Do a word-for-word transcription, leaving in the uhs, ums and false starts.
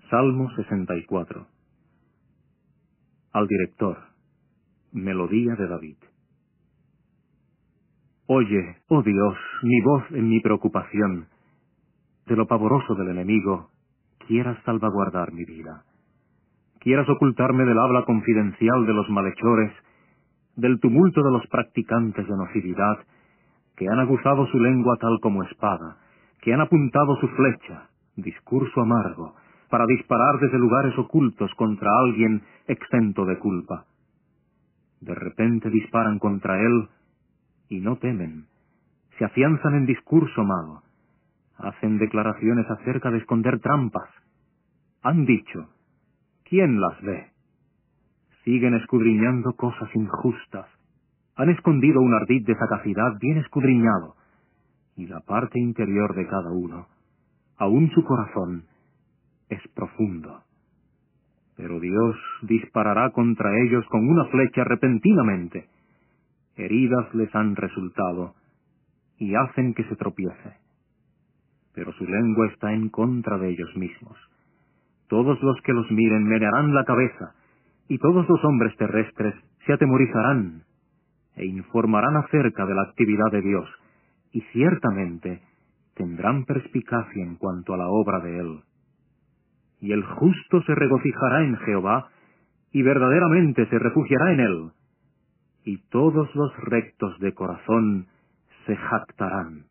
Salmo sesenta y cuatro. Al director. Melodía de David. Oye, oh Dios, mi voz en mi preocupación. De lo pavoroso del enemigo, quieras salvaguardar mi vida. Quieras ocultarme del habla confidencial de los malhechores, del tumulto de los practicantes de nocividad, que han aguzado su lengua tal como espada, que han apuntado su flecha, discurso amargo, para disparar desde lugares ocultos contra alguien exento de culpa. De repente disparan contra él y no temen, se afianzan en discurso malo, hacen declaraciones acerca de esconder trampas. Han dicho, ¿quién las ve? Siguen escudriñando cosas injustas. Han escondido un ardid de sagacidad bien escudriñado, y la parte interior de cada uno, aun su corazón, es profundo. Pero Dios disparará contra ellos con una flecha repentinamente. Heridas les han resultado, y hacen que se tropiece. Pero su lengua está en contra de ellos mismos. Todos los que los miren menearán la cabeza, y todos los hombres terrestres se atemorizarán, e informarán acerca de la actividad de Dios, y ciertamente tendrán perspicacia en cuanto a la obra de Él. Y el justo se regocijará en Jehová, y verdaderamente se refugiará en Él, y todos los rectos de corazón se jactarán.